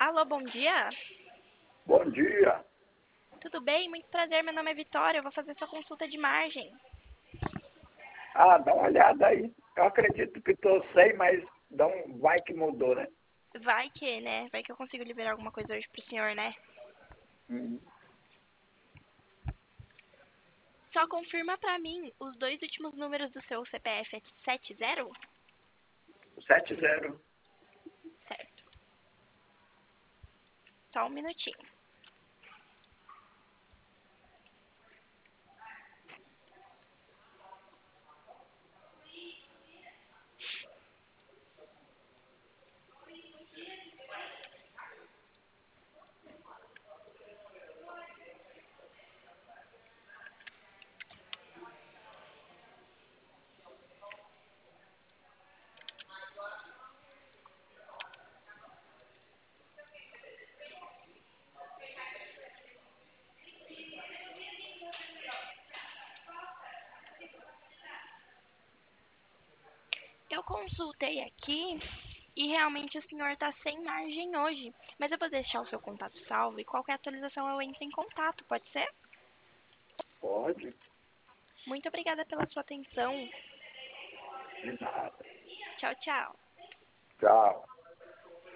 Alô, bom dia. Bom dia. Tudo bem? Muito prazer, meu nome é Vitória. Eu vou fazer sua consulta de margem. Dá uma olhada aí. Eu acredito que estou sem, mas vai que mudou, né? Vai que, né? Vai que eu consigo liberar alguma coisa hoje pro senhor, né? Hum. Só confirma pra mim os dois últimos números do seu CPF é 70? 70. Certo. Só um minutinho. Eu consultei aqui e realmente o senhor tá sem margem hoje. Mas eu vou deixar o seu contato salvo e qualquer atualização eu entro em contato, pode ser? Pode. Muito obrigada pela sua atenção. De nada. Tchau, tchau. Tchau.